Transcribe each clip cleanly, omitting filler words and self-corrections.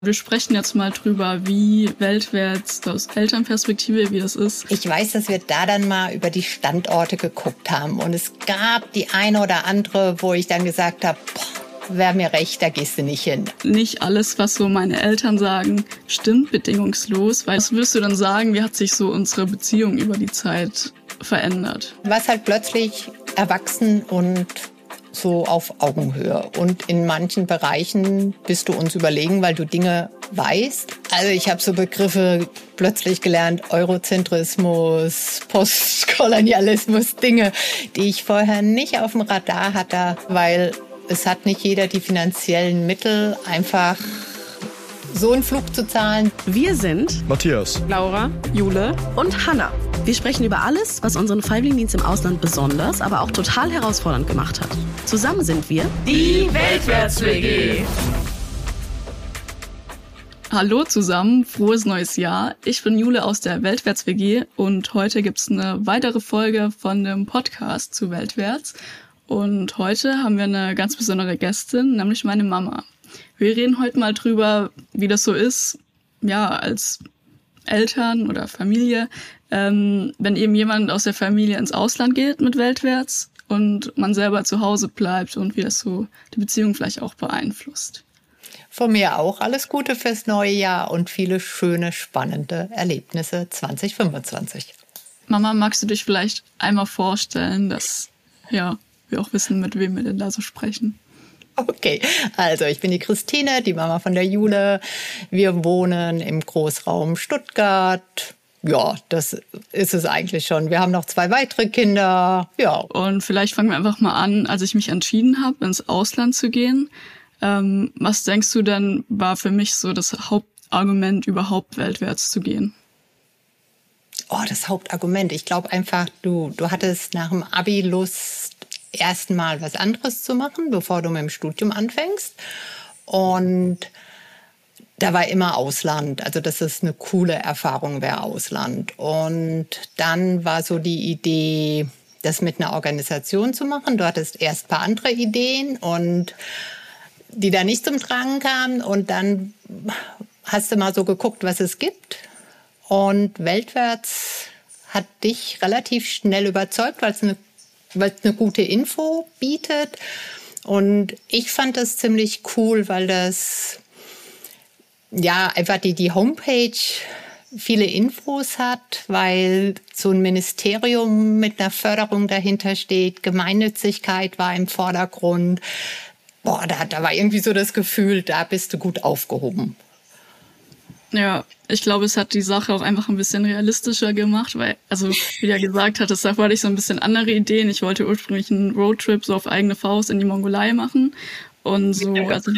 Wir sprechen jetzt mal drüber, wie weltwärts aus Elternperspektive, wie das ist. Ich weiß, dass wir da dann mal über die Standorte geguckt haben. Und es gab die eine oder andere, wo ich dann gesagt habe, wäre mir recht, da gehst du nicht hin. Nicht alles, was so meine Eltern sagen, stimmt bedingungslos. Weil was würdest du dann sagen, wie hat sich so unsere Beziehung über die Zeit verändert? Was halt plötzlich erwachsen und so auf Augenhöhe. Und in manchen Bereichen bist du uns überlegen, weil du Dinge weißt. Also ich habe so Begriffe plötzlich gelernt, Eurozentrismus, Postkolonialismus, Dinge, die ich vorher nicht auf dem Radar hatte, weil es hat nicht jeder die finanziellen Mittel, einfach so einen Flug zu zahlen. Wir sind Matthias, Laura, Jule und Hanna. Wir sprechen über alles, was unseren Freiwilligendienst im Ausland besonders, aber auch total herausfordernd gemacht hat. Zusammen sind wir die Weltwärts-WG. Hallo zusammen, frohes neues Jahr. Ich bin Jule aus der Weltwärts-WG und heute gibt's eine weitere Folge von dem Podcast zu Weltwärts. Und heute haben wir eine ganz besondere Gästin, nämlich meine Mama. Wir reden heute mal drüber, wie das so ist, ja, als Eltern oder Familie, wenn eben jemand aus der Familie ins Ausland geht mit Weltwärts und man selber zu Hause bleibt und wie das so die Beziehung vielleicht auch beeinflusst. Von mir auch alles Gute fürs neue Jahr und viele schöne, spannende Erlebnisse 2025. Mama, magst du dich vielleicht einmal vorstellen, dass ja, wir auch wissen, mit wem wir denn da so sprechen? Okay, also ich bin die Christine, die Mama von der Jule. Wir wohnen im Großraum Stuttgart. Ja, das ist es eigentlich schon. Wir haben noch 2 weitere Kinder. Ja. Und vielleicht fangen wir einfach mal an, als ich mich entschieden habe, ins Ausland zu gehen. Was denkst du denn, war für mich so das Hauptargument, überhaupt weltwärts zu gehen? Oh, das Hauptargument. Ich glaube einfach, du hattest nach dem Abi Lust, erstmal was anderes zu machen, bevor du mit dem Studium anfängst. Und da war immer Ausland. Also dass es eine coole Erfahrung wäre, Ausland. Und dann war so die Idee, das mit einer Organisation zu machen. Du hattest erst ein paar andere Ideen und die da nicht zum Tragen kamen. Und dann hast du mal so geguckt, was es gibt. Und Weltwärts hat dich relativ schnell überzeugt, weil es eine gute Info bietet. Und ich fand das ziemlich cool, weil das ja einfach die Homepage viele Infos hat, weil so ein Ministerium mit einer Förderung dahinter steht. Gemeinnützigkeit war im Vordergrund. Boah, da war irgendwie so das Gefühl, da bist du gut aufgehoben. Ja, ich glaube, es hat die Sache auch einfach ein bisschen realistischer gemacht, weil, also wie du ja gesagt hattest, davor hatte ich so ein bisschen andere Ideen. Ich wollte ursprünglich einen Roadtrip so auf eigene Faust in die Mongolei machen. Und so,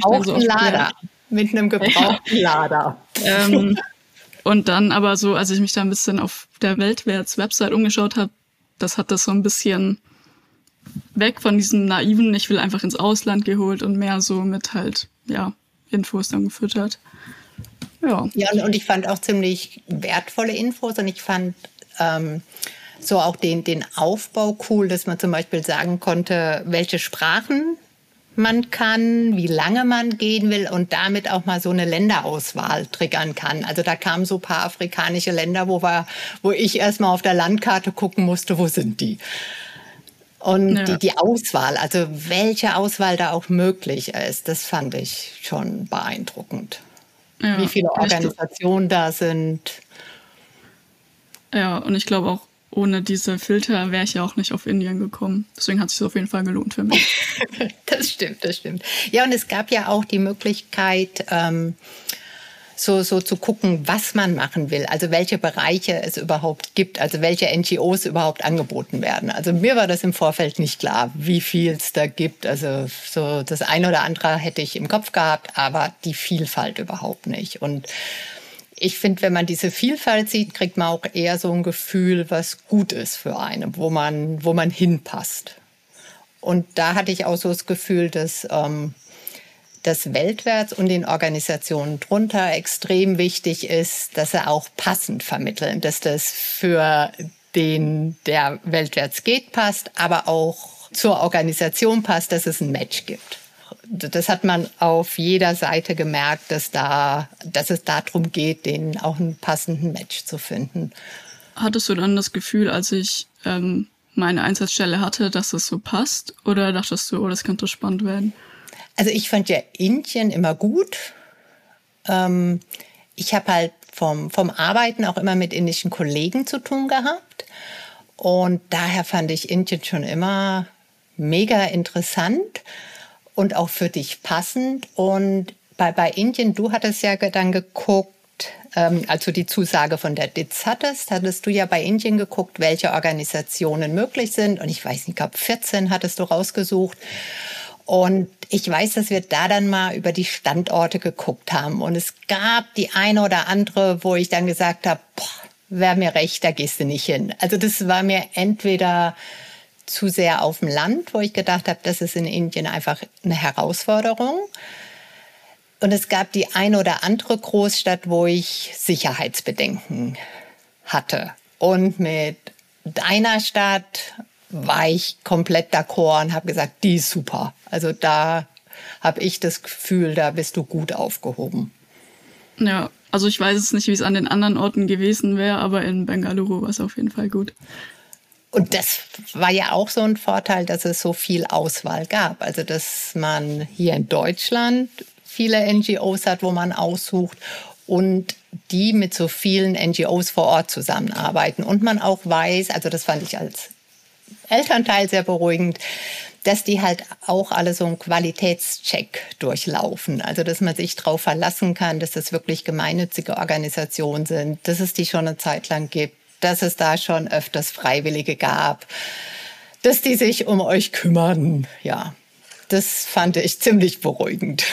Mit einem gebrauchten Lader. Und dann aber so, als ich mich da ein bisschen auf der Weltwärts-Website umgeschaut habe, das hat das so ein bisschen weg von diesem naiven, ich will einfach ins Ausland geholt und mehr so mit halt, ja, Infos dann gefüttert. Ja, und ich fand auch ziemlich wertvolle Infos und ich fand so auch den Aufbau cool, dass man zum Beispiel sagen konnte, welche Sprachen man kann, wie lange man gehen will und damit auch mal so eine Länderauswahl triggern kann. Also da kamen so ein paar afrikanische Länder, wo ich erstmal auf der Landkarte gucken musste, wo sind die? Und ja, die Auswahl, also welche Auswahl da auch möglich ist, das fand ich schon beeindruckend. Ja, wie viele Organisationen da sind. Ja, und ich glaube auch, ohne diese Filter wäre ich ja auch nicht auf Indien gekommen. Deswegen hat es sich auf jeden Fall gelohnt für mich. Das stimmt. Ja, und es gab ja auch die Möglichkeit, so zu gucken, was man machen will. Also welche Bereiche es überhaupt gibt. Also welche NGOs überhaupt angeboten werden. Also mir war das im Vorfeld nicht klar, wie viel es da gibt. Also so das eine oder andere hätte ich im Kopf gehabt, aber die Vielfalt überhaupt nicht. Und ich finde, wenn man diese Vielfalt sieht, kriegt man auch eher so ein Gefühl, was gut ist für einen, wo man hinpasst. Und da hatte ich auch so das Gefühl, dass das Weltwärts und den Organisationen drunter extrem wichtig ist, dass sie auch passend vermitteln, dass das für den, der weltwärts geht, passt, aber auch zur Organisation passt, dass es ein Match gibt. das hat man auf jeder Seite gemerkt, dass es darum geht, denen auch einen passenden Match zu finden. Hattest du dann das Gefühl, als ich meine Einsatzstelle hatte, dass es so passt? Oder dachtest du, oh, das könnte spannend werden? Also ich fand ja Indien immer gut. Ich habe halt vom Arbeiten auch immer mit indischen Kollegen zu tun gehabt. Und daher fand ich Indien schon immer mega interessant und auch für dich passend. Und bei Indien, du hattest ja dann geguckt, als du die Zusage von der DIZ hattest du ja bei Indien geguckt, welche Organisationen möglich sind. Und ich weiß nicht, ich glaube 14 hattest du rausgesucht. Und ich weiß, dass wir da dann mal über die Standorte geguckt haben. Und es gab die eine oder andere, wo ich dann gesagt habe, wäre mir recht, da gehst du nicht hin. Also das war mir entweder zu sehr auf dem Land, wo ich gedacht habe, das ist in Indien einfach eine Herausforderung. Und es gab die eine oder andere Großstadt, wo ich Sicherheitsbedenken hatte. Und mit einer Stadt war ich komplett d'accord und habe gesagt, die ist super. Also da habe ich das Gefühl, da bist du gut aufgehoben. Ja, also ich weiß jetzt nicht, wie es an den anderen Orten gewesen wäre, aber in Bengaluru war es auf jeden Fall gut. Und das war ja auch so ein Vorteil, dass es so viel Auswahl gab. Also dass man hier in Deutschland viele NGOs hat, wo man aussucht und die mit so vielen NGOs vor Ort zusammenarbeiten. Und man auch weiß, also das fand ich als Elternteil sehr beruhigend, dass die halt auch alle so einen Qualitätscheck durchlaufen. Also dass man sich darauf verlassen kann, dass das wirklich gemeinnützige Organisationen sind, dass es die schon eine Zeit lang gibt, dass es da schon öfters Freiwillige gab, dass die sich um euch kümmern. Ja, das fand ich ziemlich beruhigend.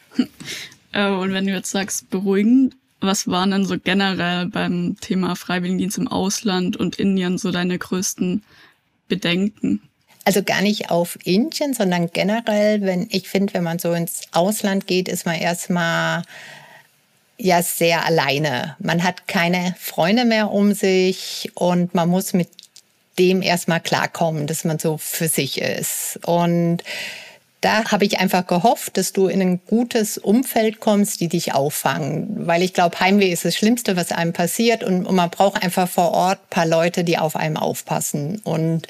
Und wenn du jetzt sagst beruhigend, was waren denn so generell beim Thema Freiwilligendienst im Ausland und Indien so deine größten Bedenken? Also gar nicht auf Indien, sondern generell, wenn man so ins Ausland geht, ist man erstmal ja sehr alleine. Man hat keine Freunde mehr um sich und man muss mit dem erstmal klarkommen, dass man so für sich ist. Und da habe ich einfach gehofft, dass du in ein gutes Umfeld kommst, die dich auffangen. Weil ich glaube, Heimweh ist das Schlimmste, was einem passiert. Und man braucht einfach vor Ort ein paar Leute, die auf einem aufpassen. Und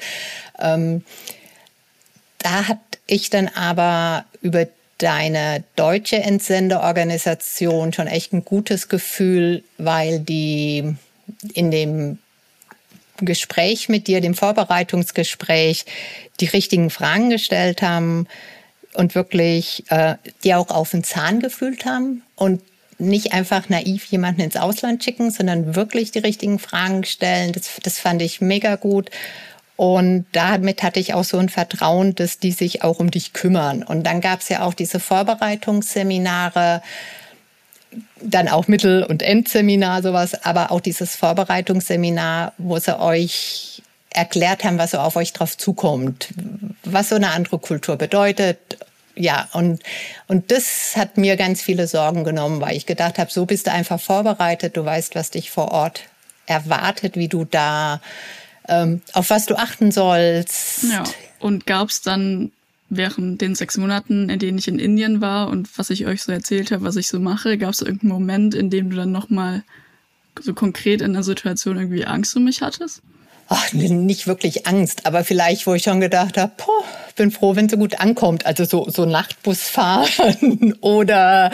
da hatte ich dann aber über deine deutsche Entsendeorganisation schon echt ein gutes Gefühl, weil die in dem Gespräch mit dir, dem Vorbereitungsgespräch, die richtigen Fragen gestellt haben und wirklich dir auch auf den Zahn gefühlt haben und nicht einfach naiv jemanden ins Ausland schicken, sondern wirklich die richtigen Fragen stellen. Das fand ich mega gut. Und damit hatte ich auch so ein Vertrauen, dass die sich auch um dich kümmern. Und dann gab es ja auch diese Vorbereitungsseminare, dann auch Mittel- und Endseminar, sowas, aber auch dieses Vorbereitungsseminar, wo sie euch erklärt haben, was so auf euch drauf zukommt, was so eine andere Kultur bedeutet. Ja, und das hat mir ganz viele Sorgen genommen, weil ich gedacht habe, so bist du einfach vorbereitet, du weißt, was dich vor Ort erwartet, wie du da, auf was du achten sollst. Ja, und gab es dann während den 6 Monaten, in denen ich in Indien war und was ich euch so erzählt habe, was ich so mache, gab es irgendeinen Moment, in dem du dann nochmal so konkret in der Situation irgendwie Angst um mich hattest? Ach, nicht wirklich Angst, aber vielleicht, wo ich schon gedacht habe, bin froh, wenn sie gut ankommt. Also so Nachtbusfahren oder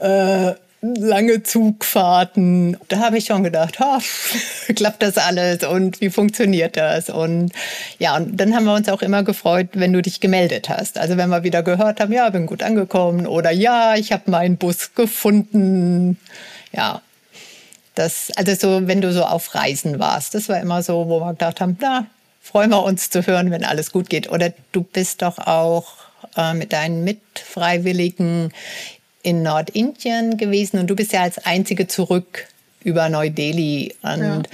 lange Zugfahrten. Da habe ich schon gedacht, klappt das alles und wie funktioniert das? Und ja, und dann haben wir uns auch immer gefreut, wenn du dich gemeldet hast. Also wenn wir wieder gehört haben, ja, bin gut angekommen oder ja, ich habe meinen Bus gefunden. Ja, also so, wenn du so auf Reisen warst, das war immer so, wo wir gedacht haben, na, freuen wir uns zu hören, wenn alles gut geht. Oder du bist doch auch mit deinen Mitfreiwilligen in Nordindien gewesen und du bist ja als Einzige zurück über Neu-Delhi. Und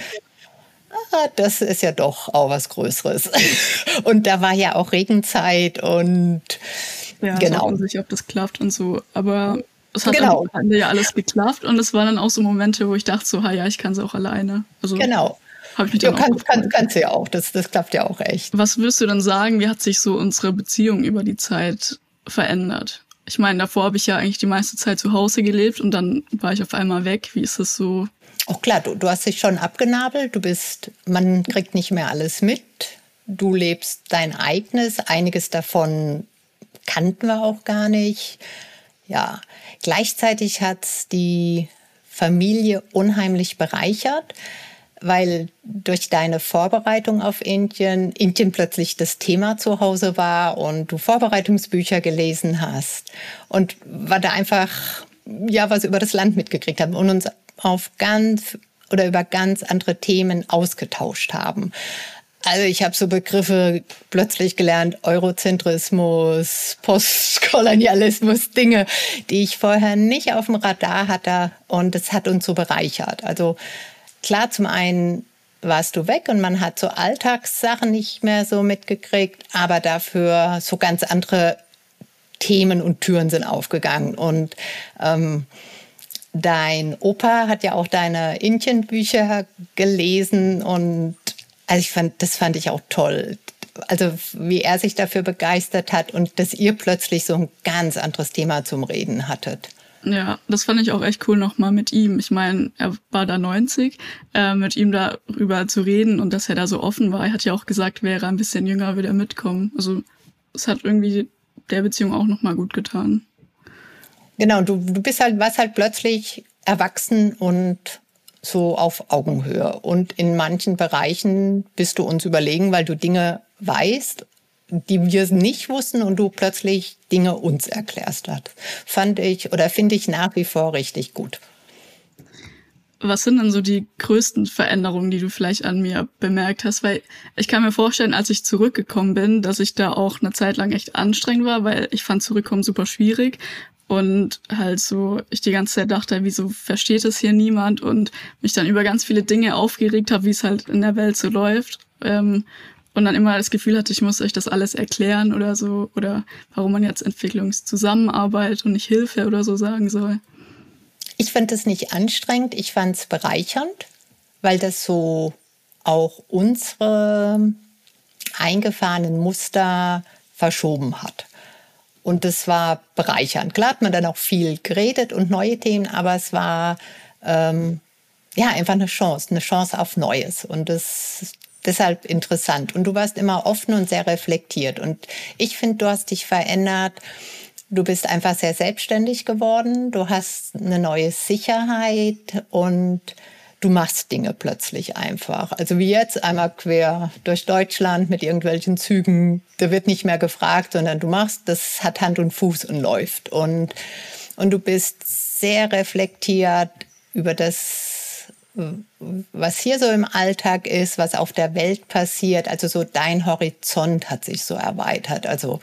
das ist ja doch auch was Größeres. Und da war ja auch Regenzeit und ja, genau. Ich bin unsicher, ob das klappt und so. Aber es hat am Ende ja alles geklappt und es waren dann auch so Momente, wo ich dachte so, ja, ich kann es auch alleine. Also, genau. Habe ich mich dann kannst du ja auch. Das klappt ja auch echt. Was würdest du dann sagen, wie hat sich so unsere Beziehung über die Zeit verändert? Ich meine, davor habe ich ja eigentlich die meiste Zeit zu Hause gelebt und dann war ich auf einmal weg. Wie ist das so? Auch klar, du hast dich schon abgenabelt. Man kriegt nicht mehr alles mit. Du lebst dein eigenes. Einiges davon kannten wir auch gar nicht. Ja, gleichzeitig hat's die Familie unheimlich bereichert, weil durch deine Vorbereitung auf Indien plötzlich das Thema zu Hause war und du Vorbereitungsbücher gelesen hast und wir da einfach was über das Land mitgekriegt haben und uns über ganz andere Themen ausgetauscht haben. Also ich habe so Begriffe plötzlich gelernt, Eurozentrismus, Postkolonialismus, Dinge, die ich vorher nicht auf dem Radar hatte und es hat uns so bereichert. Also klar, zum einen warst du weg und man hat so Alltagssachen nicht mehr so mitgekriegt, aber dafür so ganz andere Themen und Türen sind aufgegangen. Und dein Opa hat ja auch deine Indien-Bücher gelesen und also das fand ich auch toll. Also wie er sich dafür begeistert hat und dass ihr plötzlich so ein ganz anderes Thema zum Reden hattet. Ja, das fand ich auch echt cool nochmal mit ihm. Ich meine, er war da 90, mit ihm darüber zu reden und dass er da so offen war. Er hat ja auch gesagt, wäre er ein bisschen jünger, würde er mitkommen. Also es hat irgendwie der Beziehung auch nochmal gut getan. Genau, warst halt plötzlich erwachsen und so auf Augenhöhe. Und in manchen Bereichen bist du uns überlegen, weil du Dinge weißt, die wir nicht wussten und du plötzlich Dinge uns erklärst hast. Finde ich nach wie vor richtig gut. Was sind denn so die größten Veränderungen, die du vielleicht an mir bemerkt hast? Weil ich kann mir vorstellen, als ich zurückgekommen bin, dass ich da auch eine Zeit lang echt anstrengend war, weil ich fand Zurückkommen super schwierig. Und halt so, ich die ganze Zeit dachte, wieso versteht es hier niemand? Und mich dann über ganz viele Dinge aufgeregt habe, wie es halt in der Welt so läuft. Und dann immer das Gefühl hatte, ich muss euch das alles erklären oder so. Oder warum man jetzt Entwicklungszusammenarbeit und nicht Hilfe oder so sagen soll. Ich fand es nicht anstrengend, ich fand es bereichernd, weil das so auch unsere eingefahrenen Muster verschoben hat. Und das war bereichernd. Klar hat man dann auch viel geredet und neue Themen, aber es war einfach eine Chance auf Neues. Und das ist deshalb interessant. Und du warst immer offen und sehr reflektiert. Und ich finde, du hast dich verändert. Du bist einfach sehr selbstständig geworden. Du hast eine neue Sicherheit und du machst Dinge plötzlich einfach. Also wie jetzt einmal quer durch Deutschland mit irgendwelchen Zügen. Da wird nicht mehr gefragt, sondern du machst, das hat Hand und Fuß und läuft. Und du bist sehr reflektiert über das, was hier so im Alltag ist, was auf der Welt passiert. Also so dein Horizont hat sich so erweitert. Also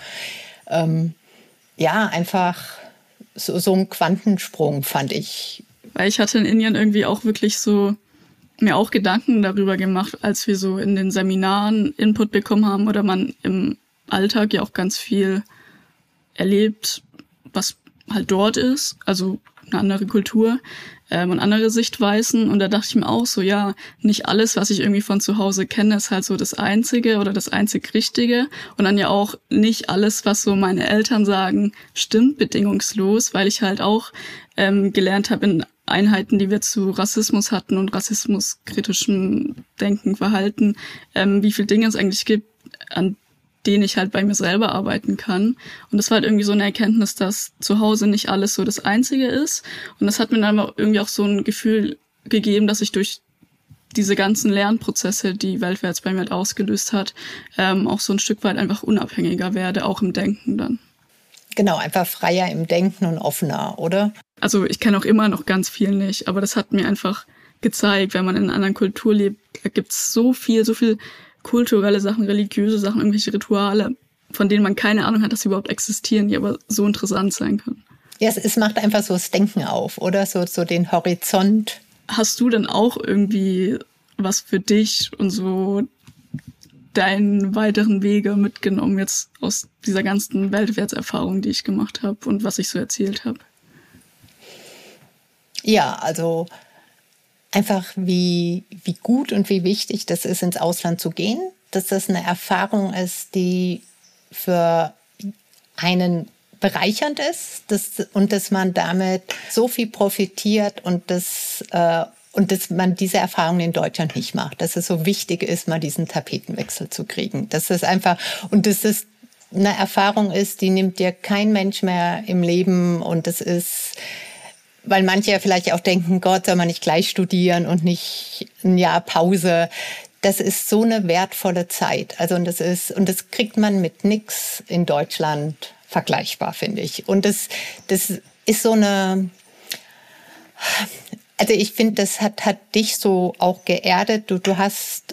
einfach so ein Quantensprung fand ich. Weil ich hatte in Indien irgendwie auch wirklich so mir auch Gedanken darüber gemacht, als wir so in den Seminaren Input bekommen haben oder man im Alltag ja auch ganz viel erlebt, was halt dort ist, also eine andere Kultur und andere Sichtweisen. Und da dachte ich mir auch so, ja, nicht alles, was ich irgendwie von zu Hause kenne, ist halt so das Einzige oder das einzig Richtige. Und dann ja auch nicht alles, was so meine Eltern sagen, stimmt bedingungslos, weil ich halt auch gelernt habe in Einheiten, die wir zu Rassismus hatten und rassismuskritischem Denken, Verhalten, wie viele Dinge es eigentlich gibt, an denen ich halt bei mir selber arbeiten kann. Und das war halt irgendwie so eine Erkenntnis, dass zu Hause nicht alles so das Einzige ist. Und das hat mir dann irgendwie auch so ein Gefühl gegeben, dass ich durch diese ganzen Lernprozesse, die Weltwärts bei mir halt ausgelöst hat, auch so ein Stück weit einfach unabhängiger werde, auch im Denken dann. Genau, einfach freier im Denken und offener, oder? Also ich kenne auch immer noch ganz viel nicht, aber das hat mir einfach gezeigt, wenn man in einer anderen Kultur lebt, da gibt's so viel kulturelle Sachen, religiöse Sachen, irgendwelche Rituale, von denen man keine Ahnung hat, dass sie überhaupt existieren, die aber so interessant sein können. Ja, es macht einfach so das Denken auf, oder? So den Horizont. Hast du denn auch irgendwie was für dich und so deinen weiteren Wege mitgenommen jetzt aus dieser ganzen Weltwärtserfahrung, die ich gemacht habe und was ich so erzählt habe? Ja, also einfach wie gut und wie wichtig das ist, ins Ausland zu gehen, dass das eine Erfahrung ist, die für einen bereichernd ist und dass man damit so viel profitiert und dass man diese Erfahrungen in Deutschland nicht macht. Dass es so wichtig ist, mal diesen Tapetenwechsel zu kriegen. Dass es einfach, und dass es eine Erfahrung ist, die nimmt dir kein Mensch mehr im Leben. Und das ist, weil manche ja vielleicht auch denken, Gott, soll man nicht gleich studieren und nicht ein Jahr Pause. Das ist so eine wertvolle Zeit. Also, und das kriegt man mit nix in Deutschland vergleichbar, finde ich. Und das ist so eine, also ich finde, das hat dich so auch geerdet. Du hast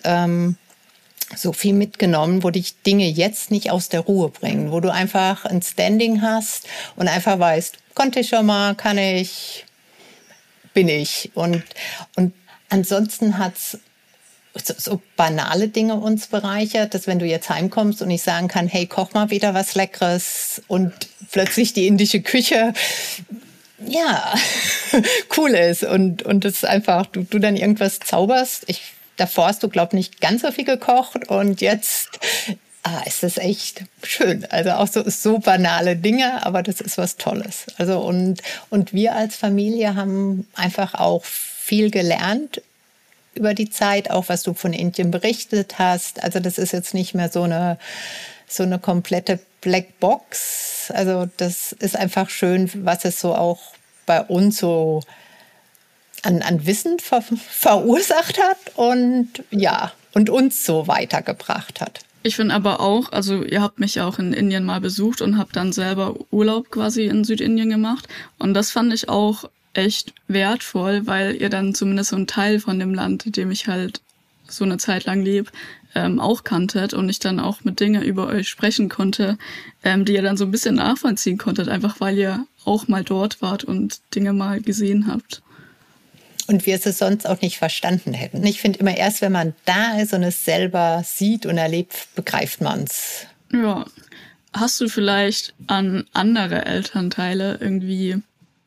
so viel mitgenommen, wo dich Dinge jetzt nicht aus der Ruhe bringen, wo du einfach ein Standing hast und einfach weißt, konnte ich schon mal, kann ich, bin ich. Und ansonsten hat's so banale Dinge uns bereichert, dass wenn du jetzt heimkommst und ich sagen kann, hey, koch mal wieder was Leckeres und plötzlich die indische Küche, ja, cool ist und das ist einfach, du dann irgendwas zauberst. Davor hast du, glaube ich, nicht ganz so viel gekocht und jetzt ist das echt schön. Also auch so banale Dinge, aber das ist was Tolles. Also und wir als Familie haben einfach auch viel gelernt über die Zeit, auch was du von Indien berichtet hast. Also das ist jetzt nicht mehr so eine komplette Blackbox. Also das ist einfach schön, was es so auch bei uns so an Wissen verursacht hat und ja, und uns so weitergebracht hat. Ich finde aber auch, also ihr habt mich ja auch in Indien mal besucht und habt dann selber Urlaub quasi in Südindien gemacht. Und das fand ich auch echt wertvoll, weil ihr dann zumindest so einen Teil von dem Land, in dem ich halt so eine Zeit lang lebe, auch kanntet und ich dann auch mit Dingen über euch sprechen konnte, die ihr dann so ein bisschen nachvollziehen konntet, einfach weil ihr auch mal dort wart und Dinge mal gesehen habt. Und wir es sonst auch nicht verstanden hätten. Ich finde immer erst, wenn man da ist und es selber sieht und erlebt, begreift man es. Ja. Hast du vielleicht an andere Elternteile irgendwie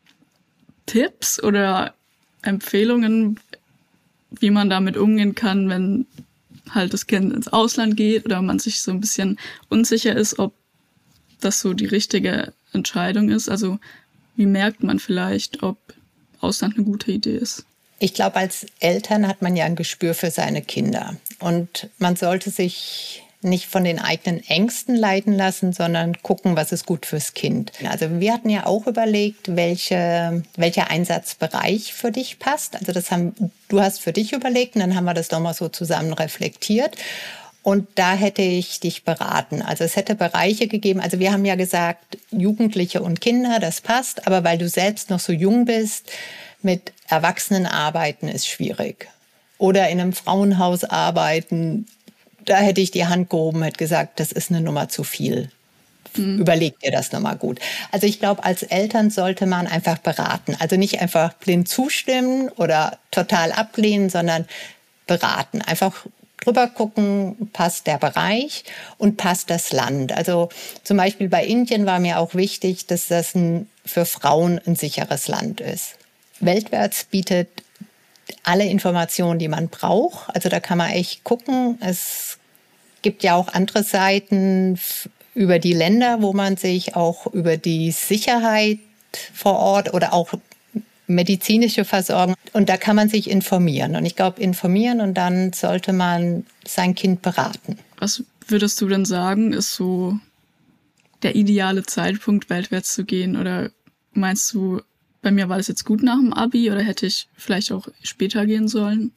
Tipps oder Empfehlungen, wie man damit umgehen kann, wenn halt das Kind ins Ausland geht oder man sich so ein bisschen unsicher ist, ob das so die richtige Entscheidung ist? Also wie merkt man vielleicht, ob Ausland eine gute Idee ist? Ich glaube, als Eltern hat man ja ein Gespür für seine Kinder. Und man sollte sich nicht von den eigenen Ängsten leiten lassen, sondern gucken, was ist gut fürs Kind. Also wir hatten ja auch überlegt, welcher Einsatzbereich für dich passt. Also du hast für dich überlegt und dann haben wir das nochmal so zusammen reflektiert. Und da hätte ich dich beraten. Also es hätte Bereiche gegeben. Also wir haben ja gesagt, Jugendliche und Kinder, das passt. Aber weil du selbst noch so jung bist, mit Erwachsenen arbeiten ist schwierig. Oder in einem Frauenhaus arbeiten, da hätte ich die Hand gehoben, hätte gesagt, das ist eine Nummer zu viel. Überleg dir das nochmal gut. Also ich glaube, als Eltern sollte man einfach beraten. Also nicht einfach blind zustimmen oder total ablehnen, sondern beraten. Einfach drüber gucken, passt der Bereich und passt das Land. Also zum Beispiel bei Indien war mir auch wichtig, dass das für Frauen ein sicheres Land ist. Weltwärts bietet alle Informationen, die man braucht. Also da kann man echt gucken. Es gibt ja auch andere Seiten über die Länder, wo man sich auch über die Sicherheit vor Ort oder auch medizinische Versorgung. Und da kann man sich informieren. Und ich glaube, informieren und dann sollte man sein Kind beraten. Was würdest du denn sagen, ist so der ideale Zeitpunkt, weltwärts zu gehen? Oder meinst du, bei mir war das jetzt gut nach dem Abi oder hätte ich vielleicht auch später gehen sollen?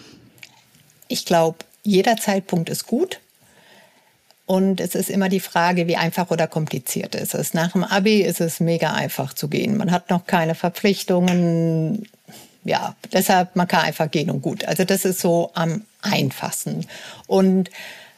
Ich glaube, jeder Zeitpunkt ist gut. Und es ist immer die Frage, wie einfach oder kompliziert ist es. Nach dem Abi ist es mega einfach zu gehen. Man hat noch keine Verpflichtungen. Ja, deshalb, man kann einfach gehen und gut. Also das ist so am einfachsten. Und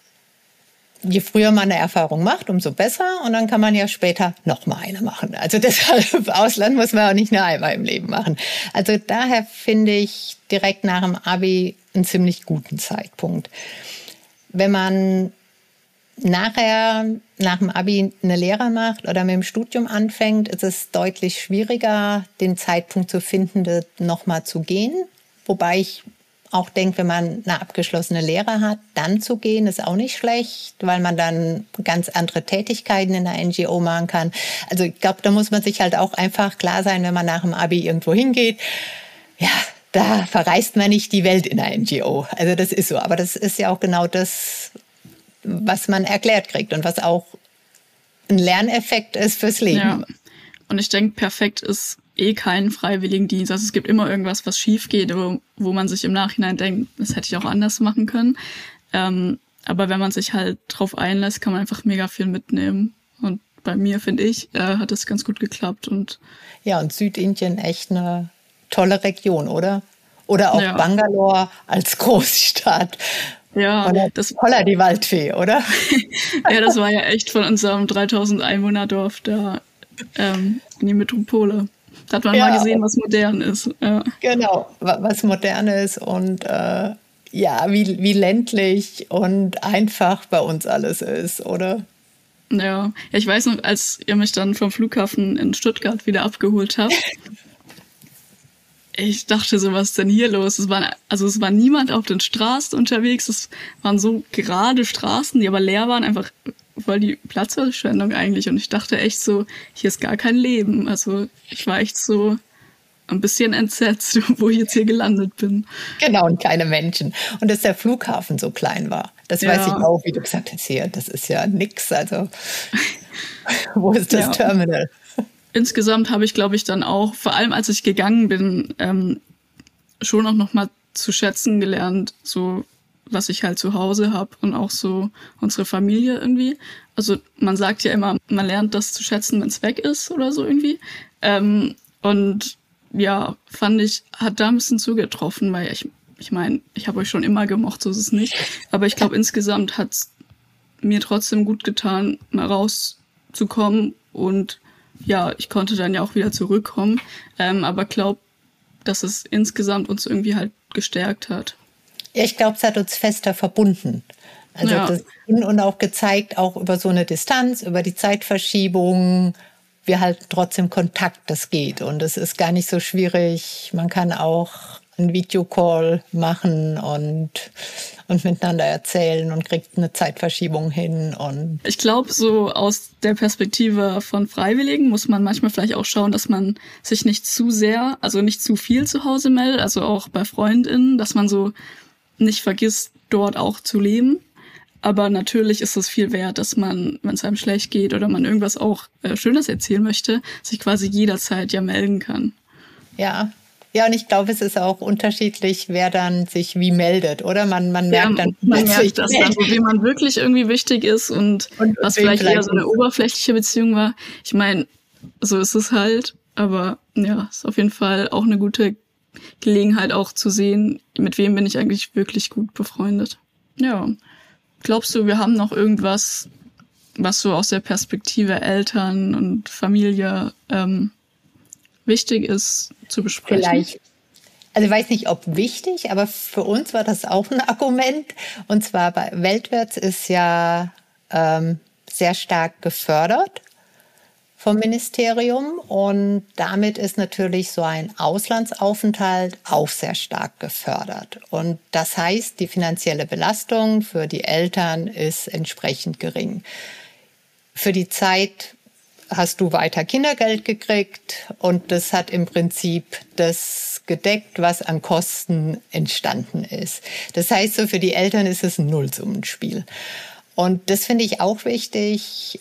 je früher man eine Erfahrung macht, umso besser. Und dann kann man ja später noch mal eine machen. Also deshalb, Ausland muss man auch nicht nur einmal im Leben machen. Also daher finde ich direkt nach dem Abi einen ziemlich guten Zeitpunkt. Wenn man nachher nach dem Abi eine Lehre macht oder mit dem Studium anfängt, ist es deutlich schwieriger, den Zeitpunkt zu finden, noch mal zu gehen. Wobei ich auch denke, wenn man eine abgeschlossene Lehre hat, dann zu gehen, ist auch nicht schlecht, weil man dann ganz andere Tätigkeiten in der NGO machen kann. Also ich glaube, da muss man sich halt auch einfach klar sein, wenn man nach dem Abi irgendwo hingeht. Ja, da verreist man nicht die Welt in der NGO. Also das ist so. Aber das ist ja auch genau das, was man erklärt kriegt und was auch ein Lerneffekt ist fürs Leben. Ja. Und ich denke, perfekt ist keinen Freiwilligendienst. Also es gibt immer irgendwas, was schief geht, wo man sich im Nachhinein denkt, das hätte ich auch anders machen können. Aber wenn man sich halt drauf einlässt, kann man einfach mega viel mitnehmen. Und bei mir, finde ich, hat es ganz gut geklappt. Und Südindien echt eine tolle Region, oder? Oder auch Bangalore als Großstadt. Ja, das Holla die Waldfee, oder? Ja, das war ja echt von unserem 3000 Einwohner-Dorf da in die Metropole. Da hat man mal gesehen, was modern ist. Ja. Genau, was modern ist und wie ländlich und einfach bei uns alles ist, oder? Ja, ich weiß noch, als ihr mich dann vom Flughafen in Stuttgart wieder abgeholt habt, ich dachte so, was ist denn hier los? Es war niemand auf den Straßen unterwegs. Es waren so gerade Straßen, die aber leer waren, einfach voll die Platzverschwendung eigentlich. Und ich dachte echt so, hier ist gar kein Leben. Also ich war echt so ein bisschen entsetzt, wo ich jetzt hier gelandet bin. Genau, und keine Menschen. Und dass der Flughafen so klein war. Das weiß ich auch, wie du gesagt hast, hier, das ist ja nix. Also wo ist das Terminal? Insgesamt habe ich, glaube ich, dann auch, vor allem als ich gegangen bin, schon auch noch mal zu schätzen gelernt, so was ich halt zu Hause habe und auch so unsere Familie irgendwie. Also man sagt ja immer, man lernt das zu schätzen, wenn es weg ist oder so irgendwie. Und ja, fand ich, hat da ein bisschen zugetroffen, weil ich meine, ich habe euch schon immer gemocht, so ist es nicht. Aber ich glaube, insgesamt hat es mir trotzdem gut getan, mal rauszukommen und ja, ich konnte dann ja auch wieder zurückkommen, aber glaube, dass es insgesamt uns irgendwie halt gestärkt hat. Ja, ich glaube, es hat uns fester verbunden. Also das und auch gezeigt, auch über so eine Distanz, über die Zeitverschiebung, wir halten trotzdem Kontakt, das geht. Und es ist gar nicht so schwierig. Man kann auch einen Videocall machen und miteinander erzählen und kriegt eine Zeitverschiebung hin. Und ich glaube, so aus der Perspektive von Freiwilligen muss man manchmal vielleicht auch schauen, dass man sich nicht zu sehr, also nicht zu viel zu Hause meldet, also auch bei FreundInnen, dass man so nicht vergisst, dort auch zu leben. Aber natürlich ist es viel wert, dass man, wenn es einem schlecht geht oder man irgendwas auch Schönes erzählen möchte, sich quasi jederzeit ja melden kann. Ja, und ich glaube, es ist auch unterschiedlich, wer dann sich wie meldet, oder? Man merkt dann, man merkt das dann, wem man wirklich irgendwie wichtig ist und was vielleicht eher so eine oberflächliche Beziehung war. Ich meine, so ist es halt, aber ja, ist auf jeden Fall auch eine gute Gelegenheit auch zu sehen, mit wem bin ich eigentlich wirklich gut befreundet. Ja. Glaubst du, wir haben noch irgendwas, was so aus der Perspektive Eltern und Familie wichtig ist zu besprechen? Vielleicht. Also ich weiß nicht, ob wichtig, aber für uns war das auch ein Argument. Und zwar bei Weltwärts ist ja sehr stark gefördert vom Ministerium. Und damit ist natürlich so ein Auslandsaufenthalt auch sehr stark gefördert. Und das heißt, die finanzielle Belastung für die Eltern ist entsprechend gering. Für die Zeit hast du weiter Kindergeld gekriegt und das hat im Prinzip das gedeckt, was an Kosten entstanden ist. Das heißt, so für die Eltern ist es ein Nullsummenspiel. Und das finde ich auch wichtig,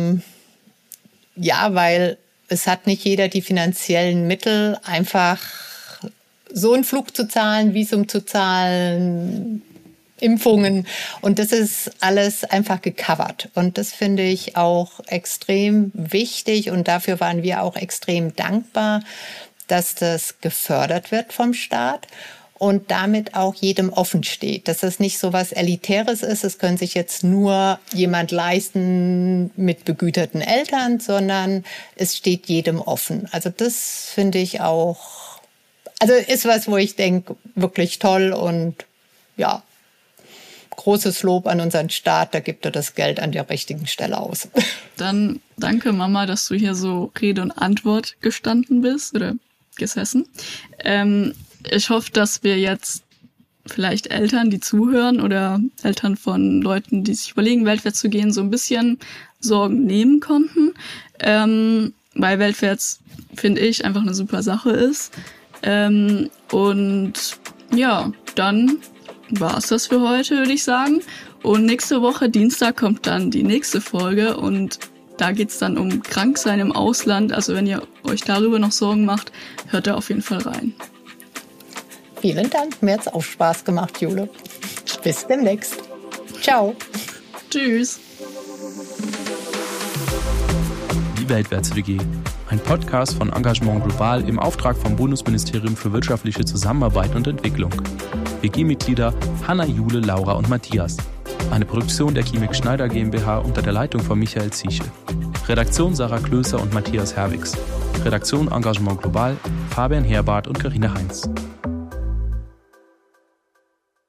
weil es hat nicht jeder die finanziellen Mittel, einfach so einen Flug zu zahlen, Visum zu zahlen, Impfungen. Und das ist alles einfach gecovert. Und das finde ich auch extrem wichtig. Und dafür waren wir auch extrem dankbar, dass das gefördert wird vom Staat und damit auch jedem offen steht. Dass das nicht so was Elitäres ist, es können sich jetzt nur jemand leisten mit begüterten Eltern, sondern es steht jedem offen. Also das finde ich auch, also ist was, wo ich denke, wirklich toll und ja, großes Lob an unseren Staat, da gibt er das Geld an der richtigen Stelle aus. Dann danke Mama, dass du hier so Rede und Antwort gestanden bist oder gesessen. Ich hoffe, dass wir jetzt vielleicht Eltern, die zuhören oder Eltern von Leuten, die sich überlegen, weltwärts zu gehen, so ein bisschen Sorgen nehmen konnten. Weil weltwärts, finde ich, einfach eine super Sache ist. Und ja, dann war es das für heute, würde ich sagen. Und nächste Woche, Dienstag, kommt dann die nächste Folge und da geht's dann um Kranksein im Ausland. Also wenn ihr euch darüber noch Sorgen macht, hört da auf jeden Fall rein. Vielen Dank, mir hat's auch Spaß gemacht, Jule. Bis demnächst. Ciao. Tschüss. Die Weltwärts-WG. Ein Podcast von Engagement Global im Auftrag vom Bundesministerium für wirtschaftliche Zusammenarbeit und Entwicklung. WG-Mitglieder Hanna, Jule, Laura und Matthias. Eine Produktion der Chemik Schneider GmbH unter der Leitung von Michael Zieche. Redaktion Sarah Klöser und Matthias Herwigs. Redaktion Engagement Global Fabian Herbart und Carina Heinz.